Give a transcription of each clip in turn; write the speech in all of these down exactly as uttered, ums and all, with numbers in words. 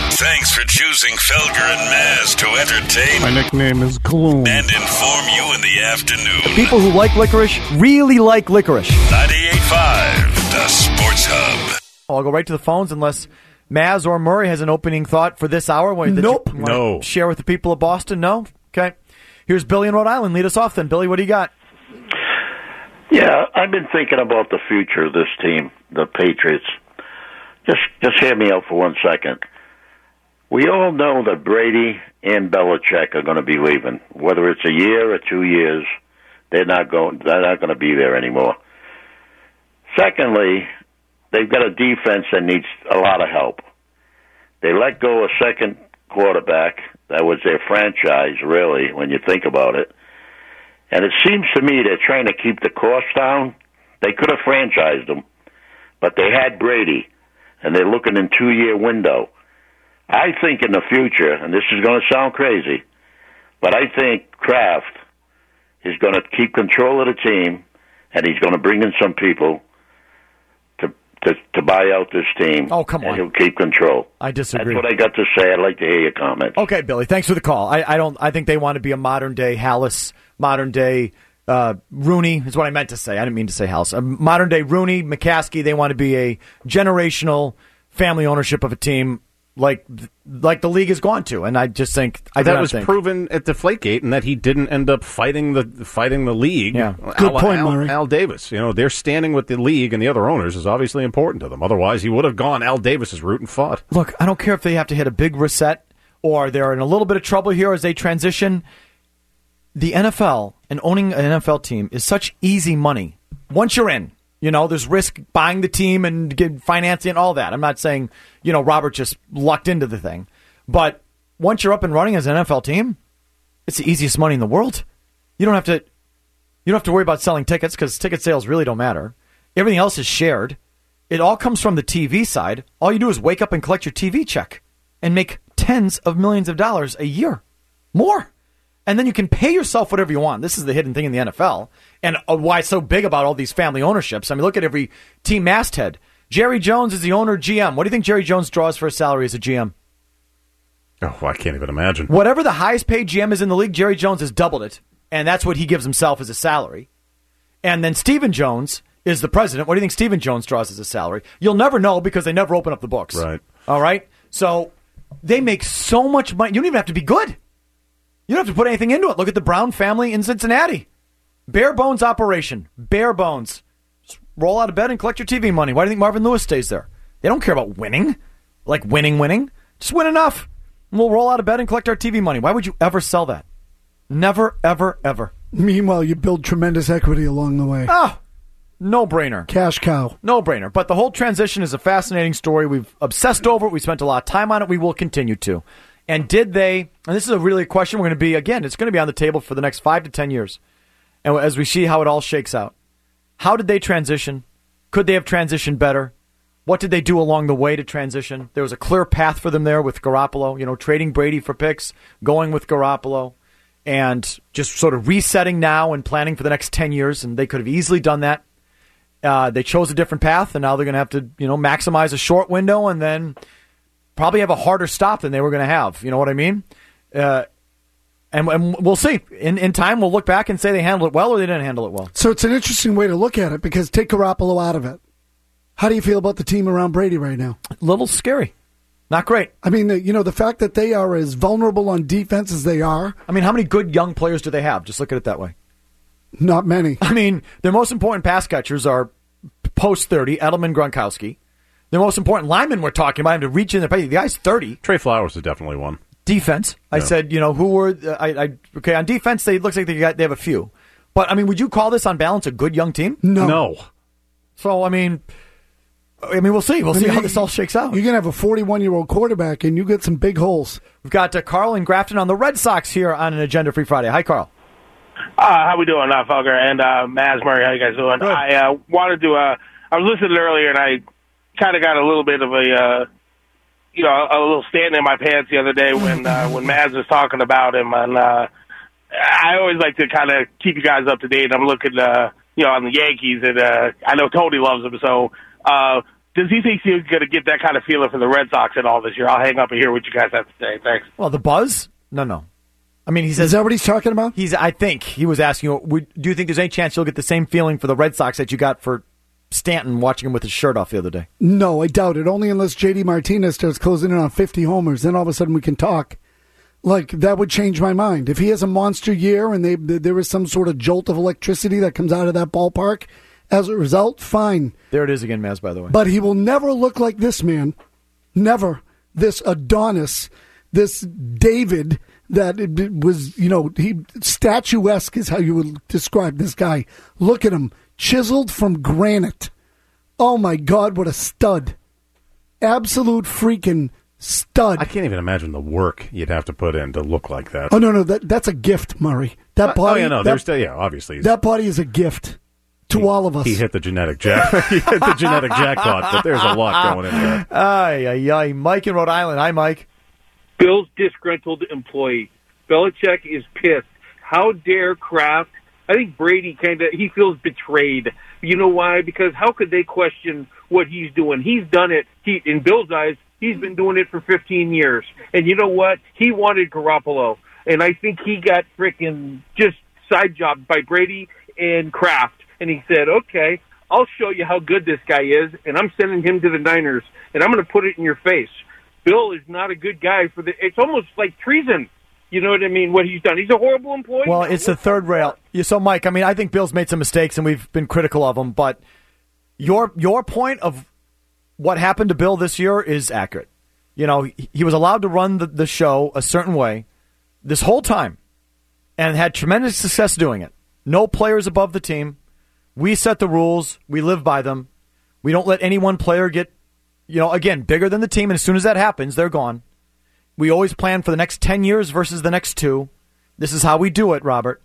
Thanks for choosing Felger and Maz to entertain. My nickname is Gloom. And inform you in the afternoon. People who like licorice really like licorice. ninety-eight point five, the Sports Hub. I'll go right to the phones unless Maz or Murray has an opening thought for this hour. Nope. No. Share with the people of Boston? No? Okay. Here's Billy in Rhode Island. Lead us off then. Billy, what do you got? Yeah, I've been thinking about the future of this team, the Patriots. Just, just hear me out for one second. We all know that Brady and Belichick are going to be leaving. Whether it's a year or two years, they're not going. They're not going to be there anymore. Secondly, they've got a defense that needs a lot of help. They let go a second quarterback. That was their franchise, really, when you think about it. And it seems to me they're trying to keep the cost down. They could have franchised them, but they had Brady, and they're looking in two-year window. I think in the future, and this is going to sound crazy, but I think Kraft is going to keep control of the team, and he's going to bring in some people to to, to buy out this team. Oh, come on. And he'll keep control. I disagree. That's what I got to say. I'd like to hear your comments. Okay, Billy, thanks for the call. I, I don't. I think they want to be a modern-day Hallis, modern-day uh, Rooney is what I meant to say. I didn't mean to say Hallis. A modern-day Rooney, McCaskey, they want to be a generational family ownership of a team like like the league has gone to, and I just think I that was think. proven at Deflategate, and that he didn't end up fighting the fighting the league. Yeah, good Al, point, Al, Murray. Al Davis. You know, they're standing with the league and the other owners is obviously important to them. Otherwise, he would have gone Al Davis's route and fought. Look, I don't care if they have to hit a big reset or they're in a little bit of trouble here as they transition. The N F L and owning an N F L team is such easy money. Once you're in. You know, there's risk buying the team and get financing and all that. I'm not saying, you know, Robert just lucked into the thing. But once you're up and running as an N F L team, it's the easiest money in the world. You don't have to you don't have to worry about selling tickets because ticket sales really don't matter. Everything else is shared. It all comes from the T V side. All you do is wake up and collect your T V check and make tens of millions of dollars a year. More. And then you can pay yourself whatever you want. This is the hidden thing in the N F L. And uh, why it's so big about all these family ownerships. I mean, look at every team masthead. Jerry Jones is the owner, G M. What do you think Jerry Jones draws for a salary as a G M? Oh, I can't even imagine. Whatever the highest paid G M is in the league, Jerry Jones has doubled it. And that's what he gives himself as a salary. And then Stephen Jones is the president. What do you think Stephen Jones draws as a salary? You'll never know because they never open up the books. Right. All right? So they make so much money. You don't even have to be good. You don't have to put anything into it. Look at the Brown family in Cincinnati. Bare bones operation. Bare bones. Just roll out of bed and collect your T V money. Why do you think Marvin Lewis stays there? They don't care about winning. Like winning, winning. Just win enough. And we'll roll out of bed and collect our T V money. Why would you ever sell that? Never, ever, ever. Meanwhile, you build tremendous equity along the way. Oh, no brainer. Cash cow. No brainer. But the whole transition is a fascinating story. We've obsessed over it. We spent a lot of time on it. We will continue to. And did they, and this is a really a question we're going to be, again, it's going to be on the table for the next five to ten years. And as we see how it all shakes out. How did they transition? Could they have transitioned better? What did they do along the way to transition? There was a clear path for them there with Garoppolo, you know, trading Brady for picks, going with Garoppolo, and just sort of resetting now and planning for the next ten years. And they could have easily done that. Uh, they chose a different path, and now they're going to have to, you know, maximize a short window and then probably have a harder stop than they were going to have. You know what I mean? Uh, and, and we'll see. In in time, we'll look back and say they handled it well or they didn't handle it well. So it's an interesting way to look at it because take Garoppolo out of it. How do you feel about the team around Brady right now? A little scary. Not great. I mean, the, you know, the fact that they are as vulnerable on defense as they are. I mean, how many good young players do they have? Just look at it that way. Not many. I mean, their most important pass catchers are post thirty, Edelman, Gronkowski. The most important lineman we're talking about him to reach in there. The guy's thirty. Trey Flowers is definitely one. Defense. I yeah. said, you know, who were I, I okay on defense? They it looks like they got they have a few, but I mean, would you call this on balance a good young team? No. No. So I mean, I mean, we'll see. We'll I see mean, how this all shakes out. You're gonna have a forty-one-year-old quarterback, and you get some big holes. We've got uh, Carl in Grafton on the Red Sox here on an Agenda Free Friday. Hi, Carl. Uh, how we doing, uh, Felger and uh, Maz Murray? How you guys doing? Good. I uh, wanted to. Uh, I was listening earlier, and I kind of got a little bit of a, uh, you know, a, a little stand in my pants the other day when uh, when Maz was talking about him, and uh, I always like to kind of keep you guys up to date. I'm looking, uh, you know, on the Yankees, and uh, I know Tony loves him, so uh, does he think he's going to get that kind of feeling for the Red Sox at all this year? I'll hang up and hear what you guys have to say. Thanks. Well, the buzz? No, no. I mean, he says, is that what he's talking about? He's. I think he was asking, would, do you think there's any chance you'll get the same feeling for the Red Sox that you got for Stanton watching him with his shirt off the other day? No, I doubt it. Only unless J D Martinez starts closing in on fifty homers. Then all of a sudden we can talk. Like, that would change my mind. If he has a monster year and they, there is some sort of jolt of electricity that comes out of that ballpark as a result, fine. There it is again, Maz, by the way. But he will never look like this man. Never. This Adonis, this David that it was, you know, he statuesque is how you would describe this guy. Look at him. Chiseled from granite. Oh, my God, what a stud. Absolute freaking stud. I can't even imagine the work you'd have to put in to look like that. Oh, no, no, that that's a gift, Murray. That body, oh, yeah, no, that, there's still, yeah, obviously. That body is a gift to he, all of us. He hit the genetic jack. he hit the genetic jackpot, but there's a lot going in there. Ay, ay, ay. Mike in Rhode Island. Hi, Mike. Bill's disgruntled employee. Belichick is pissed. How dare Kraft? I think Brady kind of, he feels betrayed. You know why? Because how could they question what he's doing? He's done it. He, in Bill's eyes, he's been doing it for fifteen years. And you know what? He wanted Garoppolo. And I think he got freaking just side jobbed by Brady and Kraft. And he said, okay, I'll show you how good this guy is, and I'm sending him to the Niners, and I'm going to put it in your face. Bill is not a good guy for the, it's almost like treason. You know what I mean? What he's done. He's a horrible employee. Well, it's the third rail. Yeah, so, Mike, I mean, I think Bill's made some mistakes, and we've been critical of him. But your your point of what happened to Bill this year is accurate. You know, he, he was allowed to run the, the show a certain way this whole time and had tremendous success doing it. No players above the team. We set the rules. We live by them. We don't let any one player get, you know, again, bigger than the team. And as soon as that happens, they're gone. We always plan for the next ten years versus the next two. This is how we do it, Robert.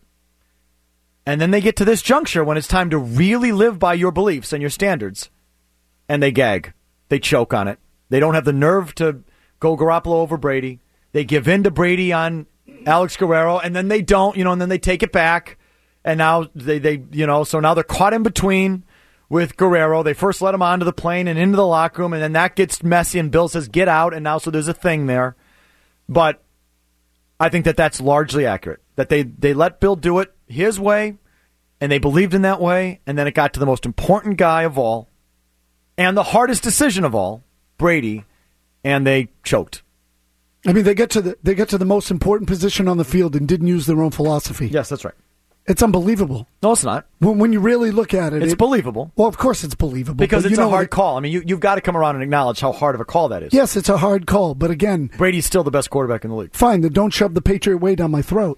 And then they get to this juncture when it's time to really live by your beliefs and your standards. And they gag. They choke on it. They don't have the nerve to go Garoppolo over Brady. They give in to Brady on Alex Guerrero, and then they don't, you know, and then they take it back. And now they, they, you know, so now they're caught in between with Guerrero. They first let him onto the plane and into the locker room, and then that gets messy, and Bill says, get out, and now so there's a thing there. But I think that that's largely accurate, that they, they let Bill do it his way, and they believed in that way, and then it got to the most important guy of all, and the hardest decision of all, Brady, and they choked. I mean, they get to the they get to the most important position on the field and didn't use their own philosophy. Yes, that's right. It's unbelievable. No, it's not. When, when you really look at it. It's it, believable. Well, of course it's believable. Because but it's you know a hard it, call. I mean, you, you've got to come around and acknowledge how hard of a call that is. Yes, it's a hard call. But again. Brady's still the best quarterback in the league. Fine, then don't shove the Patriot way down my throat.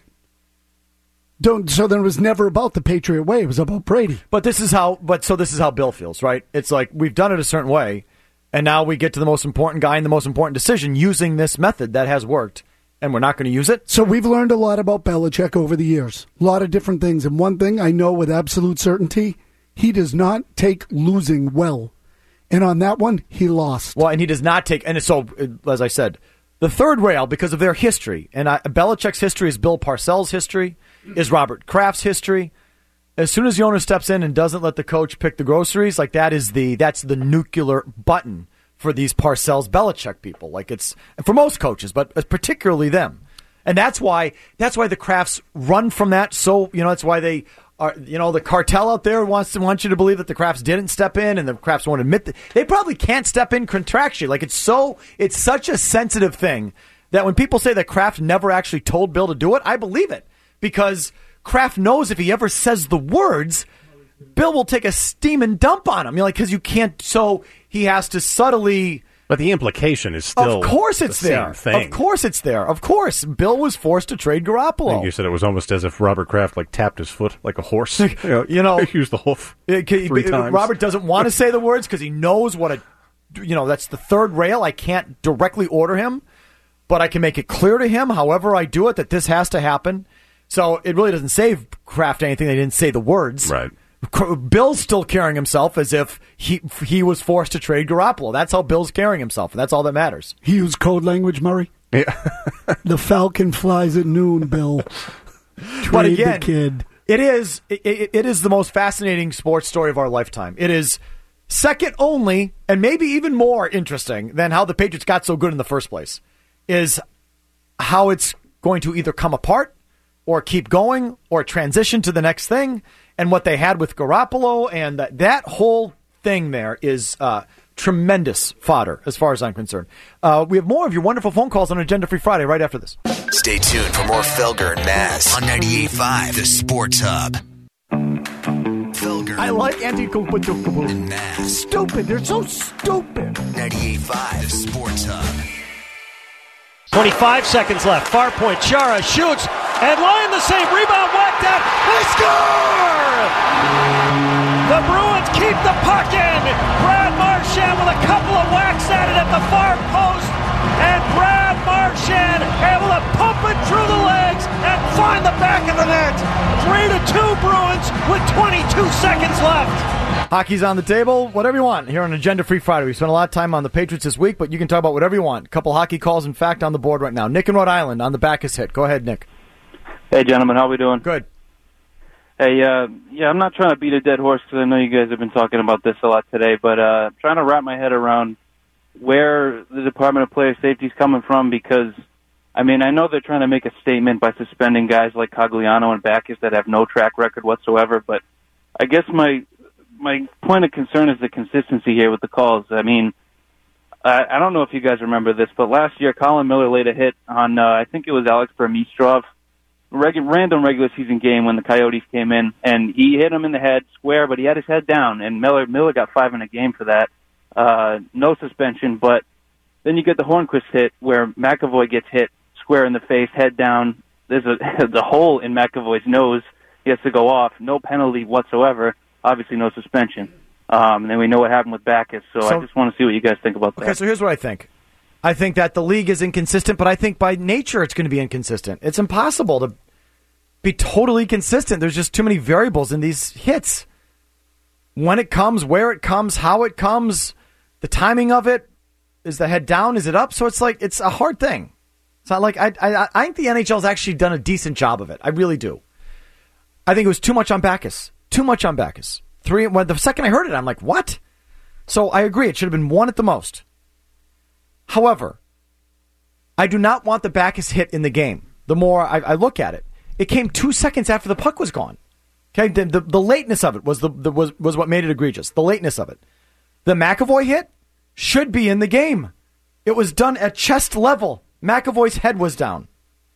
Don't. So then it was never about the Patriot way. It was about Brady. But this is how, but so this is how Bill feels, right? It's like we've done it a certain way, and now we get to the most important guy and the most important decision using this method that has worked. And we're not going to use it? So we've learned a lot about Belichick over the years. A lot of different things. And one thing I know with absolute certainty, he does not take losing well. And on that one, he lost. Well, and he does not take, and so, as I said, the third rail, because of their history, and I, Belichick's history is Bill Parcells' history, is Robert Kraft's history. As soon as the owner steps in and doesn't let the coach pick the groceries, like that is the, that's the nuclear button for these Parcells Belichick people. Like it's for most coaches, but particularly them. And that's why that's why the Krafts run from that. So, you know, that's why they are, you know, the cartel out there wants to want you to believe that the Krafts didn't step in, and the Krafts won't admit that they probably can't step in contractually. Like it's so it's such a sensitive thing that when people say that Kraft never actually told Bill to do it, I believe it. Because Kraft knows if he ever says the words, Bill will take a steaming dump on him. You know, like, because you can't, so he has to subtly. But the implication is still. Of course it's the there. Same thing. Of course it's there. Of course. Bill was forced to trade Garoppolo. I think you said it was almost as if Robert Kraft like tapped his foot like a horse. you know, you know he used the hoof it, three it, times. Robert doesn't want to say the words because he knows what a, you know, that's the third rail. I can't directly order him, but I can make it clear to him, however I do it, that this has to happen. So it really doesn't save Kraft anything. They didn't say the words. Right. Bill's still carrying himself as if he he was forced to trade Garoppolo. That's how Bill's carrying himself. That's all that matters. He used code language, Murray. Yeah. The Falcon flies at noon, Bill. Trade but again, the kid. It is it, it is the most fascinating sports story of our lifetime. It is Second only, and maybe even more interesting than how the Patriots got so good in the first place, is how it's going to either come apart or keep going or transition to the next thing. And what they had with Garoppolo and that, that whole thing there is uh, tremendous fodder as far as I'm concerned. Uh, we have more of your wonderful phone calls on Agenda Free Friday right after this. Stay tuned for more Felger and Maz on ninety-eight point five, The Sports Hub. Felger. I like anti-Kuputukubu. And Maz. Stupid. They're so stupid. ninety-eight point five, The Sports Hub. twenty-five seconds left. Far point. Chara shoots. And Lyon the same. Rebound whacked out. They score! The Bruins keep the puck in. Brad Marchand with a couple of whacks at it at the far post. And Brad Marchand able to pump it through the legs and find the back of the net. three to two Bruins with twenty-two seconds left. Hockey's on the table, whatever you want here on Agenda Free Friday. We spent a lot of time on the Patriots this week, but you can talk about whatever you want. A couple hockey calls, in fact, on the board right now. Nick in Rhode Island on the Bacchus hit. Go ahead, Nick. Hey, gentlemen, how we doing? Good. Hey, uh, yeah, I'm not trying to beat a dead horse because I know you guys have been talking about this a lot today, but uh, I'm trying to wrap my head around where the Department of Player Safety is coming from because, I mean, I know they're trying to make a statement by suspending guys like Cogliano and Bacchus that have no track record whatsoever, but I guess my my point of concern is the consistency here with the calls. I mean, I, I don't know if you guys remember this, but last year Colin Miller laid a hit on, uh, I think it was Alex Burmistrov, reg- random regular season game when the Coyotes came in, and he hit him in the head square, but he had his head down, and Miller Miller got five in a game for that. Uh, no suspension, but then you get the Hornquist hit where McAvoy gets hit square in the face, head down. There's a, there's a hole in McAvoy's nose. He has to go off. No penalty whatsoever. Obviously, no suspension. Um, and then we know what happened with Bacchus, so, so I just want to see what you guys think about that. Okay, so here's what I think. I think that the league is inconsistent, but I think by nature it's going to be inconsistent. It's impossible to be totally consistent. There's just too many variables in these hits. When it comes, where it comes, how it comes, the timing of it. Is the head down? Is it up? So it's like, it's a hard thing. It's not like, I, I, I think the N H L's actually done a decent job of it. I really do. I think it was too much on Bacchus. Too much on Bacchus. Three. When the second I heard it, I'm like, what? So I agree. It should have been one at the most. However, I do not want the Bacchus hit in the game. The more I, I look at it, it came two seconds after the puck was gone. Okay, the the, the lateness of it was the, the was was what made it egregious. The lateness of it. The McAvoy hit should be in the game. It was done at chest level. McAvoy's head was down.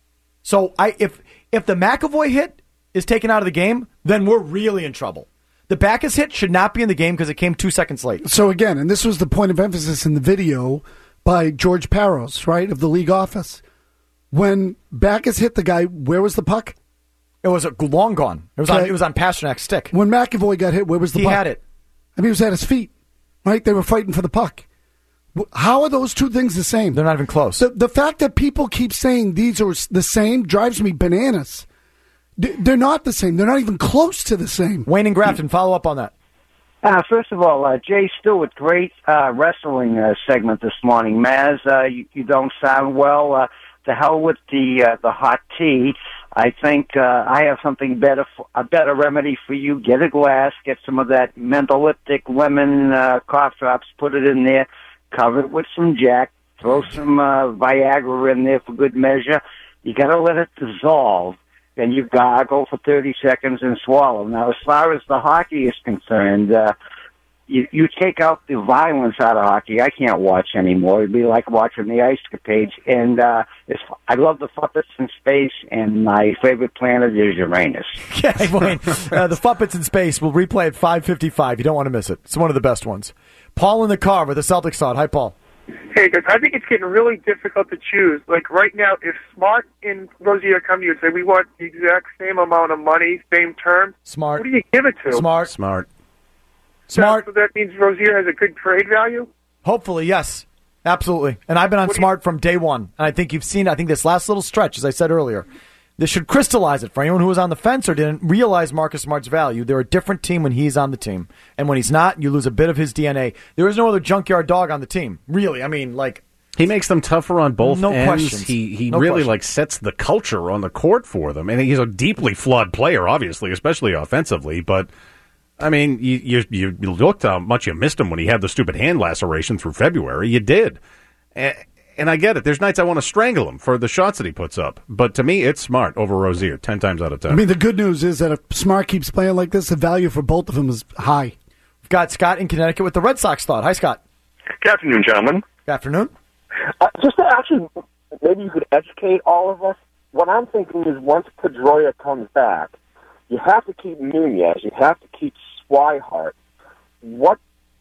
So I if if the McAvoy hit is taken out of the game, then we're really in trouble. The Bacchus hit should not be in the game because it came two seconds late. So again, and this was the point of emphasis in the video by George Parros, right, of the league office. When Bacchus hit the guy, where was the puck? It was a long gone. It was okay. on. It was on Pasternak's stick. When McAvoy got hit, where was the he puck? He had it. I mean, it was at his feet, right? They were fighting for the puck. How are those two things the same? They're not even close. The, the fact that people keep saying these are the same drives me bananas. They're not the same. They're not even close to the same. Wayne and Grafton, follow up on that. Uh, first of all, uh, Jay Stewart, great uh, wrestling uh, segment this morning. Maz, uh, you, you don't sound well. Uh, to hell with the uh, the hot tea. I think uh, I have something better, for, a better remedy for you. Get a glass, get some of that mentholyptic lemon uh, cough drops, put it in there, cover it with some Jack, throw some uh, Viagra in there for good measure. You got to let it dissolve. Then you gargle for thirty seconds and swallow. Now, as far as the hockey is concerned, uh, you, you take out the violence out of hockey. I can't watch anymore. It'd be like watching the Ice Capades. And uh, it's, I love the Muppets in space, and my favorite planet is Uranus. Yeah, Wayne, uh, the Muppets in space will replay at five fifty-five. You don't want to miss it. It's one of the best ones. Paul in the car with the Celtics thought. Hi, Paul. Hey, guys, I think it's getting really difficult to choose. Like, right now, if Smart and Rozier come to you and say, we want the exact same amount of money, same terms, Smart. Who do you give it to? Smart. Smart. Smart. So, so that means Rozier has a good trade value? Hopefully, yes. Absolutely. And I've been on Smart from day one. And I think you've seen, I think this last little stretch, as I said earlier, this should crystallize it for anyone who was on the fence or didn't realize Marcus Smart's value. They're a different team when he's on the team. And when he's not, you lose a bit of his D N A. There is no other junkyard dog on the team. Really. I mean, like... He makes them tougher on both no ends. Questions. He he no really questions. like sets the culture on the court for them. And he's a deeply flawed player, obviously, especially offensively. But I mean, you, you you looked how much you missed him when he had the stupid hand laceration through February. You did. And, and I get it. There's nights I want to strangle him for the shots that he puts up. But to me, it's Smart over Rozier, ten times out of ten. I mean, the good news is that if Smart keeps playing like this, the value for both of them is high. We've got Scott in Connecticut with the Red Sox thought. Hi, Scott. Good afternoon, gentlemen. Good afternoon. Uh, just to actually, maybe you could educate all of us. What I'm thinking is once Pedroia comes back, you have to keep Nunez, you have to keep Swihart. What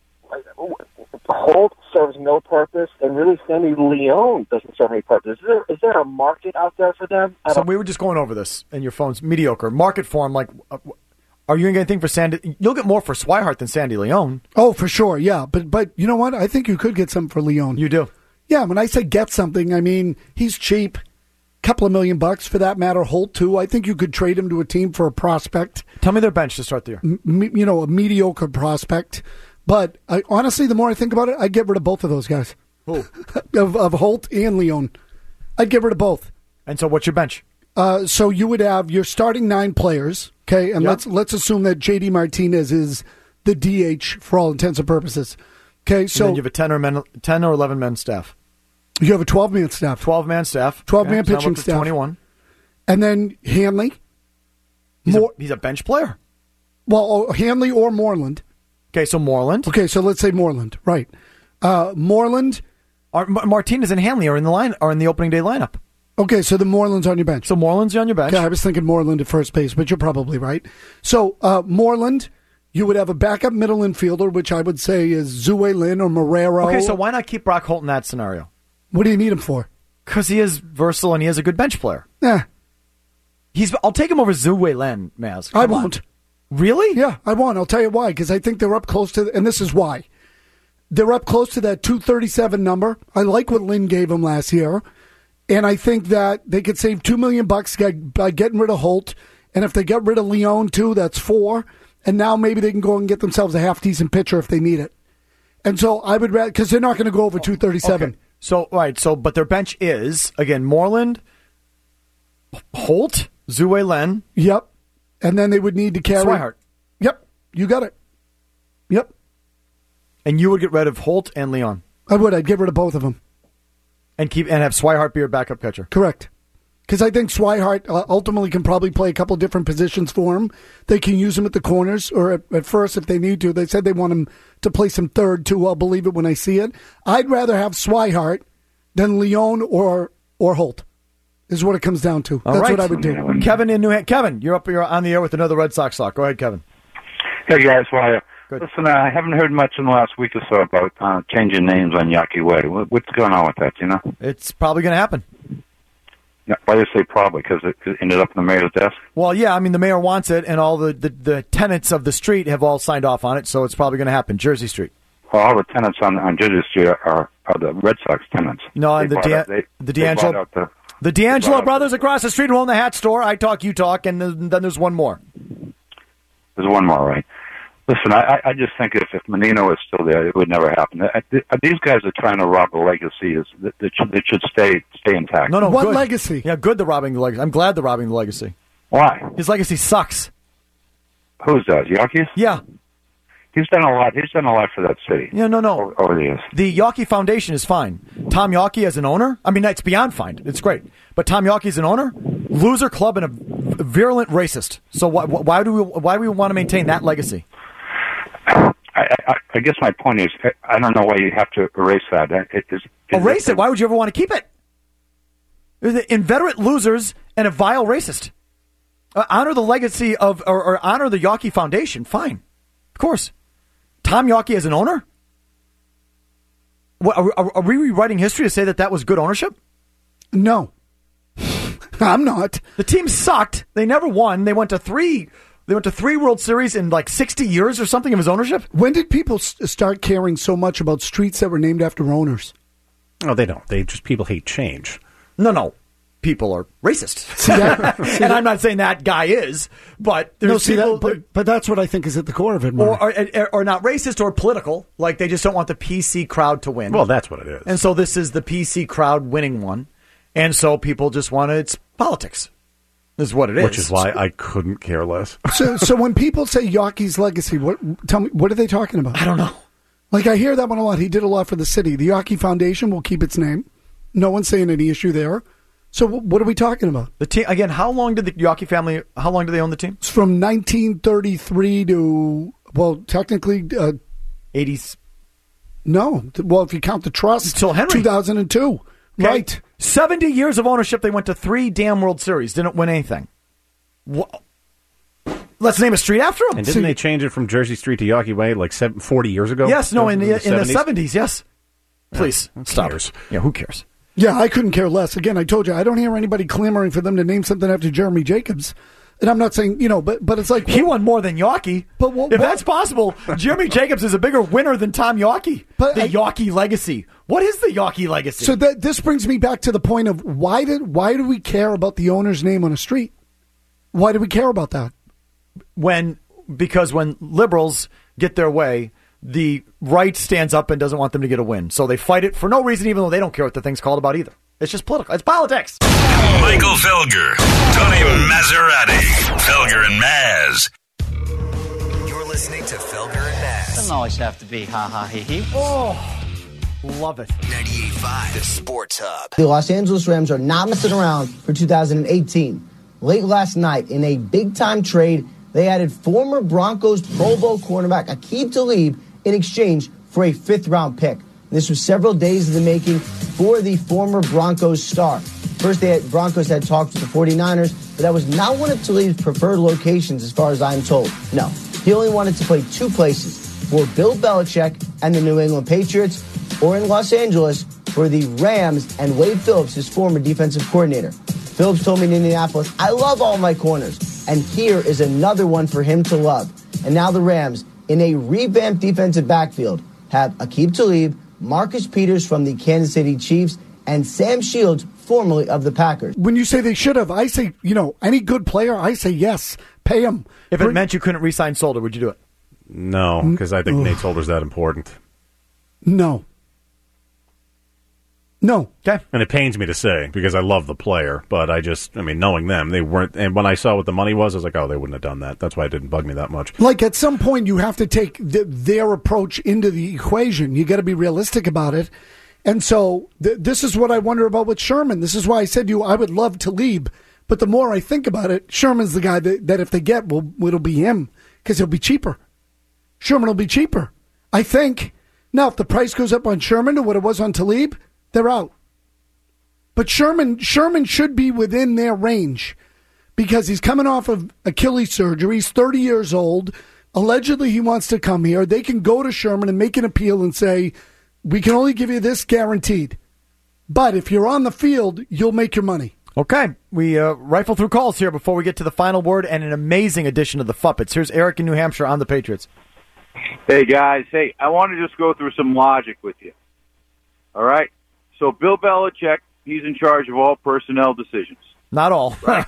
Holt serves no purpose, and really Sandy Leone doesn't serve any purpose. Is there, is there a market out there for them? So we were just going over this, and your phone's mediocre. Market for him, like, uh, are you going to get anything for Sandy? You'll get more for Swihart than Sandy Leone. Oh, for sure, yeah. But but you know what? I think you could get something for Leone. You do? Yeah, when I say get something, I mean he's cheap. Couple of million bucks for that matter. Holt too. I think you could trade him to a team for a prospect. Tell me their bench to start the year. M- you know, a mediocre prospect. But I, honestly, the more I think about it, I'd get rid of both of those guys. Who? of, of Holt and Leone. I'd get rid of both. And so, what's your bench? Uh, so you would have your starting nine players. Okay, and Yep. let's let's assume that J D Martinez is the D H for all intents and purposes. Okay, so and then you have a ten or men, ten or eleven men staff. You have a twelve-man staff. twelve-man staff. twelve-man Okay, so pitching I'm up to staff. twenty-one. And then Hanley. He's, More, a, he's a bench player. well, oh, Hanley or Moreland. Okay, so Moreland. Okay, so let's say Moreland, right? Uh, Moreland. Are, M- Martinez and Hanley are in the line are in the opening day lineup. Okay, so the Moreland's on your bench. So Moreland's on your bench. Okay, I was thinking Moreland at first base, but you're probably right. So uh, Moreland, you would have a backup middle infielder, which I would say is Zue Lin or Marrero. Okay, so why not keep Brock Holt in that scenario? What do you need him for? Because he is versatile and he is a good bench player. Yeah. He's. I'll take him over Zue Len, Maz. I Come on. won't. Really? Yeah, I won't. I'll tell you why. Because I think they're up close to, and this is why. They're up close to that two thirty-seven number. I like what Lynn gave him last year. And I think that they could save two million bucks by getting rid of Holt. And if they get rid of Leone, too, that's four. And now maybe they can go and get themselves a half-decent pitcher if they need it. And so I would rather, because they're not going to go over two thirty-seven. Okay. So, right, so, but their bench is, again, Moreland, Holt, Zue Len. Yep. And then they would need to carry. Swihart. Yep. You got it. Yep. And you would get rid of Holt and Leon. I would. I'd get rid of both of them. And keep and have Swihart be your backup catcher. Correct. Because I think Swihart uh, ultimately can probably play a couple different positions for him. They can use him at the corners or at, at first if they need to. They said they want him to play some third too. I'll believe it when I see it. I'd rather have Swihart than Leone or or Holt. Is what it comes down to. All That's right. what I would do. Kevin in New Hampshire. Kevin, you're up. You're on the air with another Red Sox talk. Go ahead, Kevin. Hey guys, how are you? Good. Listen, uh, I haven't heard much in the last week or so about uh, changing names on Yawkey Way. What- What's going on with that? You know? It's probably going to happen. Yeah, why do you say probably? Because it it ended up in the mayor's desk. Well, yeah, I mean, the mayor wants it, and all the, the, the tenants of the street have all signed off on it, so it's probably going to happen. Jersey Street. Well, all the tenants on on Jersey Street are, are the Red Sox tenants. No, They and the bought D'An- out- they- the they bought D'Angelo, out the- the they D'Angelo bought out- brothers across the street who own the hat store. I talk, you talk, and then then there's one more. There's one more, right? Listen, I, I just think if, if Menino is still there, it would never happen. I, I, these guys are trying to rob the legacy. Is that it should, it should stay stay intact. No, no, What good. legacy? Yeah, good. They're robbing the legacy. I'm glad they're robbing the legacy. Why? His legacy sucks. Whose does? Yawkey's? Yeah. He's done a lot. He's done a lot for that city. Yeah, no, no. Over, over the years. The Yawkey Foundation is fine. Tom Yawkey as an owner, I mean, it's beyond fine. It's great. But Tom Yawkey as an owner, loser club and a virulent racist. So why, why do we why do we want to maintain that legacy? I, I, I guess my point is, I don't know why you have to erase that. It, is, is Erase it? Why would you ever want to keep it? They're the inveterate losers and a vile racist. Uh, honor the legacy of, or, or honor the Yawkey Foundation. Fine, of course. Tom Yawkey as an owner. What, are, are, are we rewriting history to say that that was good ownership? No, I'm not. The team sucked. They never won. They went to three. They went to three World Series in like sixty years or something of his ownership. When did people s- start caring so much about streets that were named after owners? Oh, they don't. They just people hate change. No, no. People are racist. See that? See and that? I'm not saying that guy is, but there's No, see people, that, but, but that's what I think is at the core of it, Mark. or, or, or not racist or political. Like they just don't want the P C crowd to win. Well, that's what it is. And so this is the P C crowd winning one. And so people just want to, it's politics. This is what it is. Which is why I couldn't care less. So, so when people say Yockey's legacy, what? Tell me, what are they talking about? I don't know. Like, I hear that one a lot. He did a lot for the city. The Yockey Foundation will keep its name. No one's saying any issue there. So what are we talking about? The team again. How long did the Yockey family? How long do they own the team? It's from nineteen thirty-three to well, technically uh, eighties. No, well, if you count the trust, until Henry two thousand two. Okay. Right. Seventy years of ownership. They went to three damn World Series. Didn't win anything. What? Let's name a street after him. And didn't they change it from Jersey Street to Yockey Way like seven, forty years ago? Yes. No. In the in the seventies? seventies. Yes. Please yeah, stop. Cares? Yeah. Who cares? Yeah, I couldn't care less. Again, I told you, I don't hear anybody clamoring for them to name something after Jeremy Jacobs. And I'm not saying, you know, but but it's like... He won more than Yockey. But what, if what, that's possible, Jeremy Jacobs is a bigger winner than Tom Yockey. But the I, Yockey legacy. What is the Yockey legacy? So that this brings me back to the point of why did why do we care about the owner's name on a street? Why do we care about that? When Because when liberals get their way... the right stands up and doesn't want them to get a win. So they fight it for no reason, even though they don't care what the thing's called about either. It's just political. It's politics. Michael Felger, Tony Maserati, Felger and Maz. You're listening to Felger and Maz. Doesn't always have to be ha ha he he. Oh, love it. ninety-eight point five, the Sports Hub. The Los Angeles Rams are not messing around for two thousand eighteen. Late last night, in a big-time trade, they added former Broncos Pro Bowl cornerback Aqib Talib in exchange for a fifth-round pick. This was several days in the making for the former Broncos star. First, they had, Broncos had talked with the 49ers, but that was not one of Talib's preferred locations as far as I'm told. No, he only wanted to play two places, for Bill Belichick and the New England Patriots, or in Los Angeles for the Rams and Wade Phillips, his former defensive coordinator. Phillips told me in Indianapolis, I love all my corners, and here is another one for him to love. And now the Rams, in a revamped defensive backfield, have Aqib Talib, Marcus Peters from the Kansas City Chiefs, and Sam Shields, formerly of the Packers. When you say they should have, I say, you know, any good player, I say yes, pay him. If it For, meant you couldn't re-sign Solder, would you do it? No, because I think Nate Solder's that important. No. No. Okay. And it pains me to say, because I love the player, but I just, I mean, knowing them, they weren't, and when I saw what the money was, I was like, oh, they wouldn't have done that. That's why it didn't bug me that much. Like, at some point, you have to take the, their approach into the equation. You got to be realistic about it. And so, th- this is what I wonder about with Sherman. This is why I said to you, I would love Talib, but the more I think about it, Sherman's the guy that, that if they get, will it'll be him, because he'll be cheaper. Sherman will be cheaper, I think. Now, if the price goes up on Sherman to what it was on Talib, they're out. But Sherman Sherman should be within their range because he's coming off of Achilles surgery. He's thirty years old. Allegedly, he wants to come here. They can go to Sherman and make an appeal and say, we can only give you this guaranteed. But if you're on the field, you'll make your money. Okay. We uh, rifle through calls here before we get to the final word and an amazing edition of the Fuppets. Here's Eric in New Hampshire on the Patriots. Hey, guys. Hey, I want to just go through some logic with you. All right? So Bill Belichick, he's in charge of all personnel decisions. Not all. Right?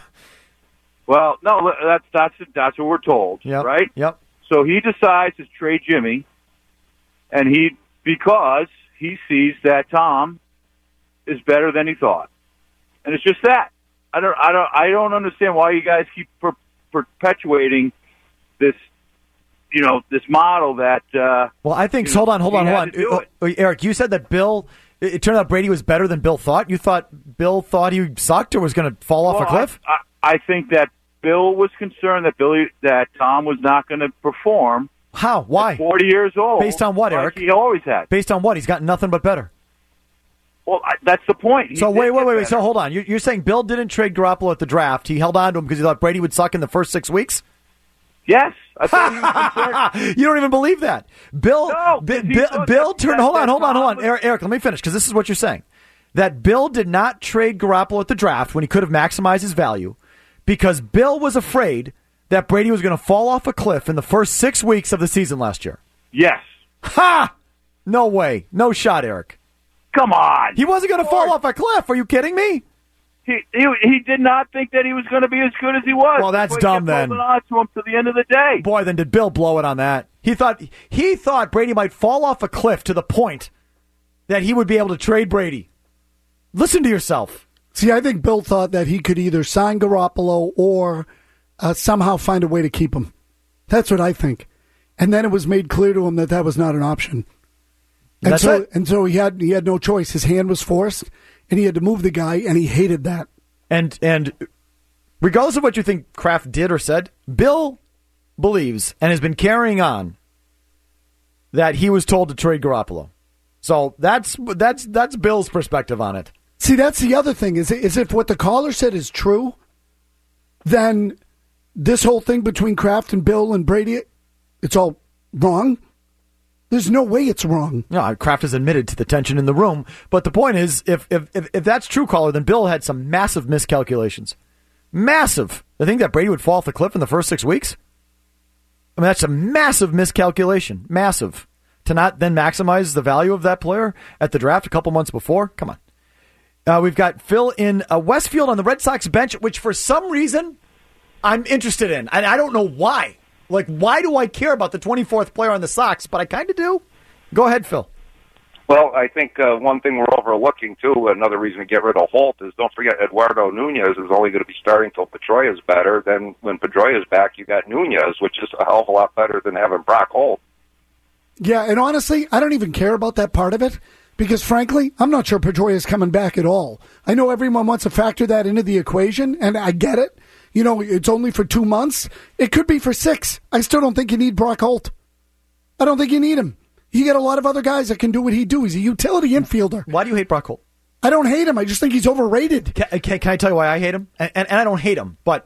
Well, no, that's that's that's what we're told, yep. right? Yep. So he decides to trade Jimmy, and he because he sees that Tom is better than he thought, and it's just that. I don't, I don't, I don't understand why you guys keep per- perpetuating this, you know, this model that. Uh, well, I think. You know, hold on, hold on, hold on, uh, Eric. You said that Bill. It turned out Brady was better than Bill thought. You thought Bill thought he sucked or was going to fall well, off a cliff? I, I, I think that Bill was concerned that Billy, that Tom was not going to perform. How? Why? At forty years old. Based on what, like Eric? He always had. Based on what? He's got nothing but better. Well, I, that's the point. He so wait, wait, wait, wait. Better. So hold on. You're, you're saying Bill didn't trade Garoppolo at the draft. He held on to him because he thought Brady would suck in the first six weeks? Yes. I thought he was concerned. You don't even believe that. Bill, no, B- Bill, Bill turned. Hold on, hold on, hold on. Was, Eric, Eric, let me finish because this is what you're saying. That Bill did not trade Garoppolo at the draft when he could have maximized his value because Bill was afraid that Brady was going to fall off a cliff in the first six weeks of the season last year. Yes. Ha! No way. No shot, Eric. Come on. He wasn't going to fall off a cliff. Are you kidding me? He, he he did not think that he was going to be as good as he was. Well, that's dumb then. Holding on to him to the end of the day. Boy, then did Bill blow it on that? He thought he thought Brady might fall off a cliff to the point that he would be able to trade Brady. Listen to yourself. See, I think Bill thought that he could either sign Garoppolo or uh, somehow find a way to keep him. That's what I think. And then it was made clear to him that that was not an option. And That's so, it. and so he had he had no choice. His hand was forced, and he had to move the guy, and he hated that. And and regardless of what you think Kraft did or said, Bill believes and has been carrying on that he was told to trade Garoppolo. So that's that's that's Bill's perspective on it. See, that's the other thing, is, is if what the caller said is true, then this whole thing between Kraft and Bill and Brady, it's all wrong. There's no way it's wrong. No, Kraft has admitted to the tension in the room. But the point is, if if if, if that's true, caller, then Bill had some massive miscalculations. Massive. I think that Brady would fall off the cliff in the first six weeks. I mean, that's a massive miscalculation. Massive. To not then maximize the value of that player at the draft a couple months before? Come on. Uh, we've got Phil in uh, Westfield on the Red Sox bench, which for some reason I'm interested in. And I don't know why. Like, why do I care about the twenty-fourth player on the Sox? But I kind of do. Go ahead, Phil. Well, I think uh, one thing we're overlooking, too, another reason to get rid of Holt is, don't forget, Eduardo Nunez is only going to be starting until Pedroia's better. Then when Pedroia's back, you got Nunez, which is a hell of a lot better than having Brock Holt. Yeah, and honestly, I don't even care about that part of it because, frankly, I'm not sure Pedroia's coming back at all. I know everyone wants to factor that into the equation, and I get it. You know, it's only for two months. It could be for six. I still don't think you need Brock Holt. I don't think you need him. You get a lot of other guys that can do what he do. He's a utility infielder. Why do you hate Brock Holt? I don't hate him. I just think he's overrated. Can, can, can I tell you why I hate him? And, and, and I don't hate him, but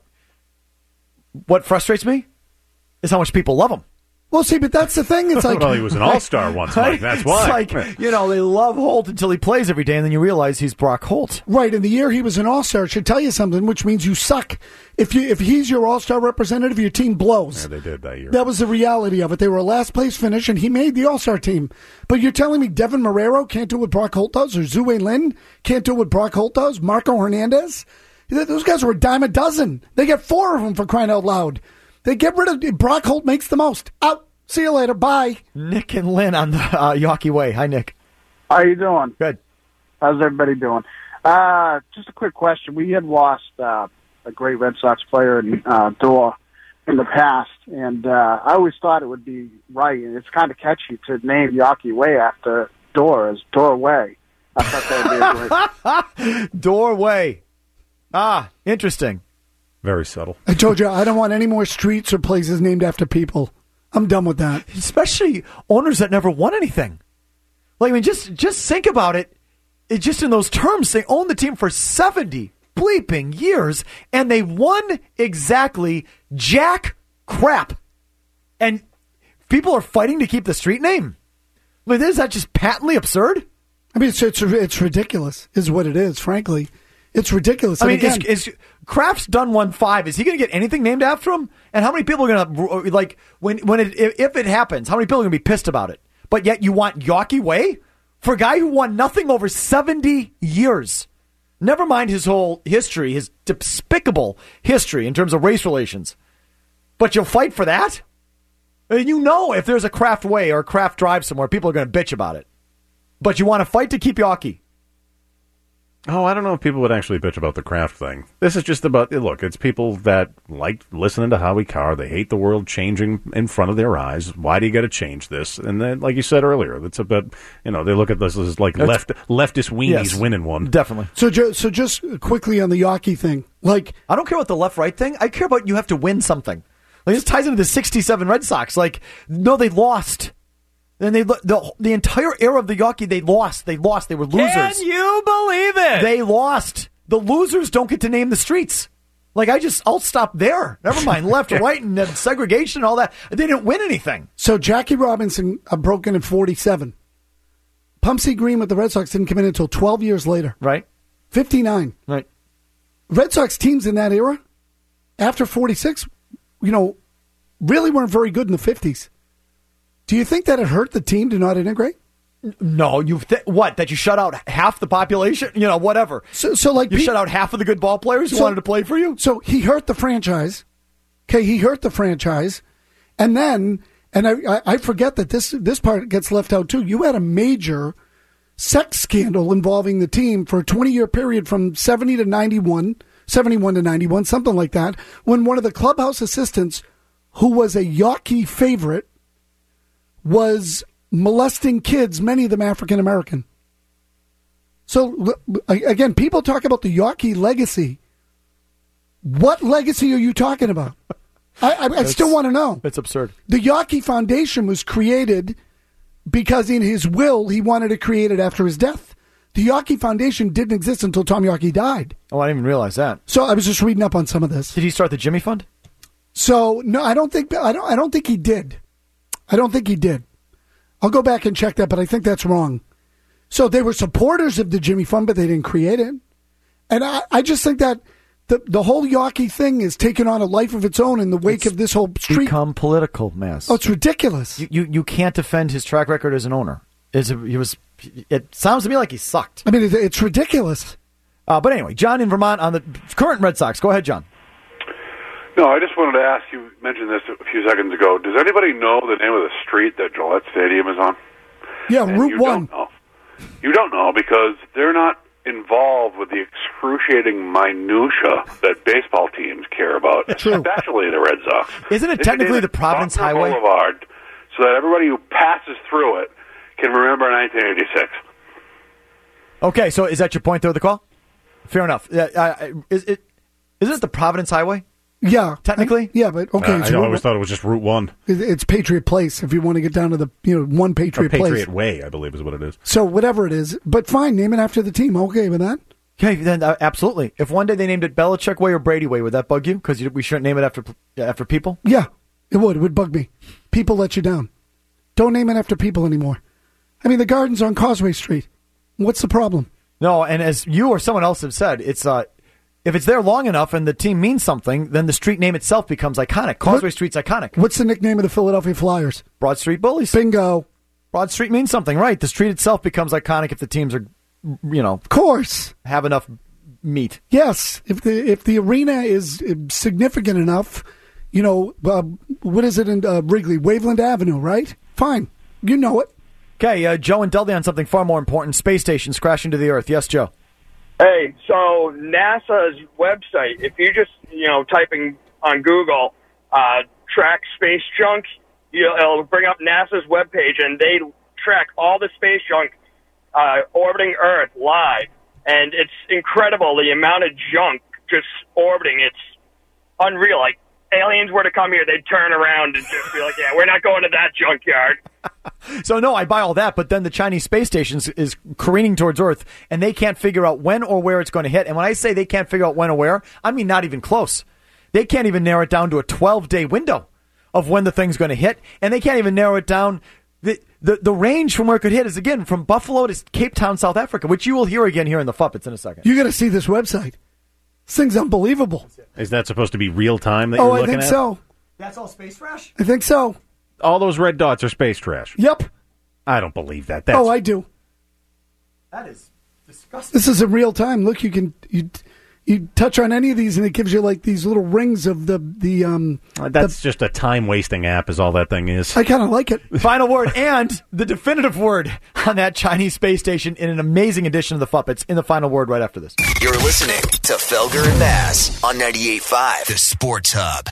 what frustrates me is how much people love him. Well, see, but that's the thing. It's like, well, he was an all-star once, Mike. That's why. It's like, you know, they love Holt until he plays every day, and then you realize he's Brock Holt. Right, in the year he was an all-star, it should tell you something, which means you suck. If you if he's your all-star representative, your team blows. Yeah, they did that year. That was the reality of it. They were a last-place finish, and he made the all-star team. But you're telling me Devin Marrero can't do what Brock Holt does, or Zue Lin can't do what Brock Holt does, Marco Hernandez? Those guys were a dime a dozen. They get four of them for crying out loud. They get rid of Brock Holt makes the most. Out. See you later. Bye. Nick and Lynn on the uh, Yawkey Way. Hi, Nick. How you doing? Good. How's everybody doing? Uh, just a quick question. We had lost uh, a great Red Sox player in uh, Dorr in the past, and uh, I always thought it would be right, and it's kind of catchy to name Yawkey Way after Dorr as Doorway. I thought that would be a great... Doorway. Ah, interesting. Very subtle. I told you, I don't want any more streets or places named after people. I'm done with that. Especially owners that never won anything. Like, I mean, just just think about it. It just in those terms, they owned the team for seventy bleeping years, and they won exactly jack crap. And people are fighting to keep the street name. Like, is that just patently absurd? I mean, it's it's, it's ridiculous, is what it is. Frankly, it's ridiculous. I And mean, again, is, is Kraft's done one five? Is he going to get anything named after him? And how many people are going to like when when it if it happens? How many people are going to be pissed about it? But yet you want Yawkey Way for a guy who won nothing over seventy years. Never mind his whole history, his despicable history in terms of race relations. But you'll fight for that? And you know, if there's a Kraft Way or a Kraft Drive somewhere, people are going to bitch about it. But you want to fight to keep Yawkey. Oh, I don't know if people would actually bitch about the Kraft thing. This is just about, look, it's people that like listening to Howie Carr. They hate the world changing in front of their eyes. Why do you got to change this? And then, like you said earlier, it's about, you know, they look at this as like left leftist weenies Yes, winning one. Definitely. So, ju- so just quickly on the Yawkey thing, like I don't care about the left-right thing. I care about you have to win something. Like, this ties into the sixty-seven Red Sox. Like, no, they lost. And they the the entire era of the Yawkey, they lost. They lost. They were losers. Can you believe it? They lost. The losers don't get to name the streets. Like, I just, I'll stop there. Never mind left or right and uh, segregation and all that. They didn't win anything. So Jackie Robinson uh, broke in in forty-seven. Pumpsy Green with the Red Sox didn't come in until twelve years later. Right. fifty-nine. Right. Red Sox teams in that era, after forty-six, you know, really weren't very good in the fifties. Do you think that it hurt the team to not integrate? No, you th- what? That you shut out half the population? You know, whatever. So, so like you Pete, shut out half of the good ball players who so, wanted to play for you. So he hurt the franchise. Okay, he hurt the franchise, and then, and I, I, I forget that this this part gets left out too. You had a major sex scandal involving the team for a twenty-year period from seventy to ninety-one, seventy-one to ninety-one, something like that, when one of the clubhouse assistants, who was a Yawkey favorite, was molesting kids, many of them African American. So, again, people talk about the Yawkey legacy. What legacy are you talking about? I, I, I still want to know. It's absurd. The Yawkey Foundation was created because in his will, he wanted to create it after his death. The Yawkey Foundation didn't exist until Tom Yawkey died. Oh, I didn't even realize that. So I was just reading up on some of this. Did he start the Jimmy Fund? So, no, I don't think I don't I don't think he did. I don't think he did. I'll go back and check that, but I think that's wrong. So they were supporters of the Jimmy Fund, but they didn't create it. And I, I just think that the the whole Yawkey thing is taking on a life of its own in the wake It's of this whole street. Become political, Mass. Oh, it's ridiculous. You, you you can't defend his track record as an owner. Is he was? It sounds to me like he sucked. I mean, it, it's ridiculous. Uh, but anyway, John in Vermont on the current Red Sox. Go ahead, John. No, I just wanted to ask you, mentioned this a few seconds ago. Does anybody know the name of the street that Gillette Stadium is on? Yeah, And Route you one. Don't know. You don't know because they're not involved with the excruciating minutia that baseball teams care about, True. especially the Red Sox. Isn't it They technically should name the it Providence Buckner Highway? Boulevard, so that everybody who passes through it can remember nineteen eighty-six. Okay, so is that your point there, the call? Fair enough. Uh, uh, is it? Isn't it the Providence Highway? Yeah, Technically? I- yeah, but okay. Uh, it's I Route always one. thought it was just Route One. It- It's Patriot Place. If you want to get down to the you know one Or Patriot, Patriot Place. Way, I believe is what it is. So whatever it is, but fine, name it after the team. Okay with that. Okay, then uh, absolutely. If one day they named it Belichick Way or Brady Way, would that bug you? Because we shouldn't name it after after people. Yeah, it would. It would bug me. People let you down. Don't name it after people anymore. I mean, the Garden's on Causeway Street. What's the problem? No, and as you or someone else have said, it's uh, if it's there long enough and the team means something, then the street name itself becomes iconic. Causeway What- Street's iconic. What's the nickname of the Philadelphia Flyers? Broad Street Bullies. Bingo. Broad Street means something, right? The street itself becomes iconic if the teams are, you know, Of course. have enough meat. Yes. If the if the arena is uh, significant enough, you know, uh, what is it in uh, Wrigley? Waveland Avenue, right? Fine. You know it. Okay, uh, Joe and Dudley on something far more important. Space stations crashing to the Earth. Yes, Joe. Hey, so NASA's website, if you just, you know, typing on Google, uh, track space junk, you, it'll bring up NASA's webpage, and they track all the space junk uh, orbiting Earth live. And it's incredible, the amount of junk just orbiting. It's unreal. Like, aliens were to come here, they'd turn around and just be like, yeah, we're not going to that junkyard. So, no, I buy all that, but then the Chinese space station is careening towards Earth, and they can't figure out when or where it's going to hit. And when I say they can't figure out when or where, I mean not even close. They can't even narrow it down to a twelve-day window of when the thing's going to hit, and they can't even narrow it down. The, the the range from where it could hit is, again, from Buffalo to Cape Town, South Africa, which you will hear again here in the Fuppets in a second. You got to see this website. This thing's unbelievable. Is that supposed to be real time that Oh, you're I looking think at? so. That's all space trash? I think so. All those red dots are space trash. Yep. I don't believe that. That's, Oh, I do. That is disgusting. This is in real time. Look, you can you you touch on any of these, and it gives you like these little rings of the the um. That's just a time wasting app, is all that thing is. I kind of like it. Final word and the definitive word on that Chinese space station in an amazing edition of the Fuppets in the final word right after this. You're listening to Felger and Mass on ninety-eight point five, the Sports Hub.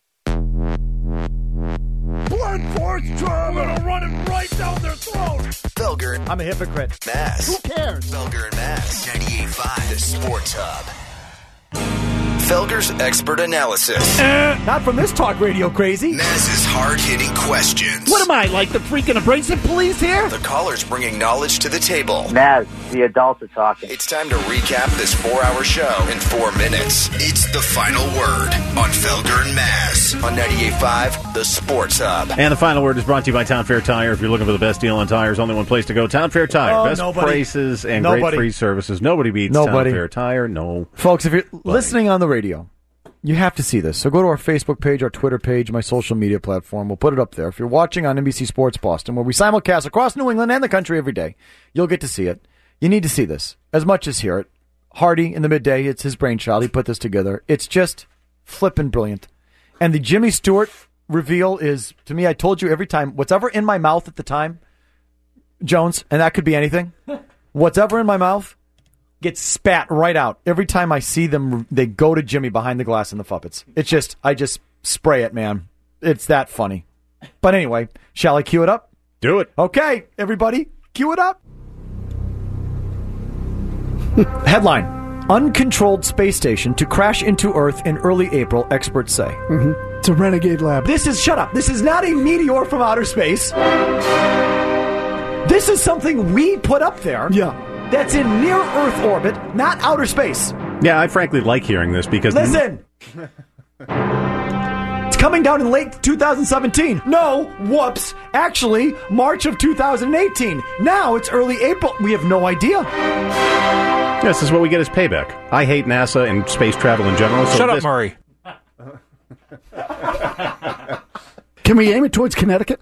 Blood force drum, I'm gonna run it right down their throat. Felger. I'm a hypocrite. Mass. Who cares? Felger and Mass. ninety-eight point five, the Sports Hub. Felger's expert analysis. Uh, Not from this talk radio crazy. Maz's hard-hitting questions. what am I, like the freaking abrasive police here? The callers bringing knowledge to the table. Maz, the adults are talking. It's time to recap this four-hour show in four minutes. It's the final word on Felger and Maz on ninety-eight point five, the Sports Hub. And the final word is brought to you by Town Fair Tire. If you're looking for the best deal on tires, only one place to go. Town Fair Tire. Oh, best nobody. prices and Nobody. great free services. Nobody beats Nobody. Town Fair Tire. No. Folks, if you're listening on the radio, you have to see this. So go to our Facebook page, our Twitter page, my social media platform. We'll put it up there. If you're watching on N B C Sports Boston, where we simulcast across New England and the country every day, you'll get to see it. You need to see this as much as hear it. Hardy in the midday, it's his brainchild. He put this together. It's just flippin' brilliant. And the Jimmy Stewart reveal is, to me, I told you every time, whatever in my mouth at the time, Jones, and that could be anything, whatever in my mouth gets spat right out every time I see them. They go to Jimmy behind the glass in the Fuppets. It's just, I just spray it, man. It's that funny. But anyway, shall I cue it up? Do it. Okay, everybody, cue it up. Headline: Uncontrolled space station to crash into Earth in early April, experts say. Mm-hmm. It's a renegade lab. This is, shut up, this is not a meteor from outer space. This is something we put up there. Yeah. That's in near Earth orbit, not outer space. Yeah, I frankly like hearing this because... Listen! It's coming down in late two thousand seventeen. No, whoops. Actually, March of two thousand eighteen. Now it's early April. We have no idea. This is what we get as payback. I hate NASA and space travel in general. So Shut this... up, Murray. Can we aim it towards Connecticut?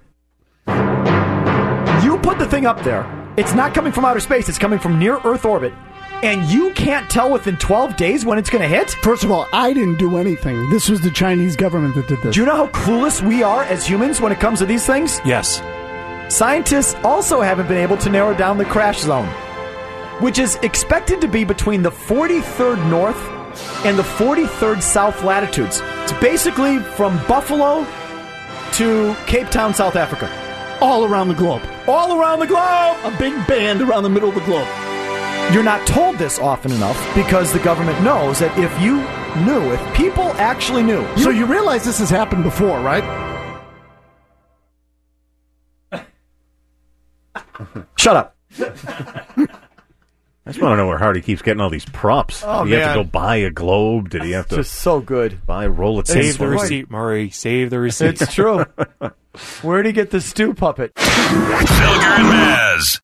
You put the thing up there. It's not coming from outer space. It's coming from near Earth orbit. And you can't tell within twelve days when it's going to hit? First of all, I didn't do anything. This was the Chinese government that did this. Do you know how clueless we are as humans when it comes to these things? Yes. Scientists also haven't been able to narrow down the crash zone, which is expected to be between the forty-third north and the forty-third south latitudes. It's basically from Buffalo to Cape Town, South Africa. All around the globe. All around the globe! A big band around the middle of the globe. You're not told this often enough because the government knows that if you knew, if people actually knew... So you realize this has happened before, right? Shut up. I just want to know where Hardy keeps getting all these props. Oh, Did he man. have to go buy a globe? Did he have to... Just so good. Buy a roll of tape? Save the receipt, Murray. Save the receipt. It's true. Where'd he get the stew puppet? Felger and Maz.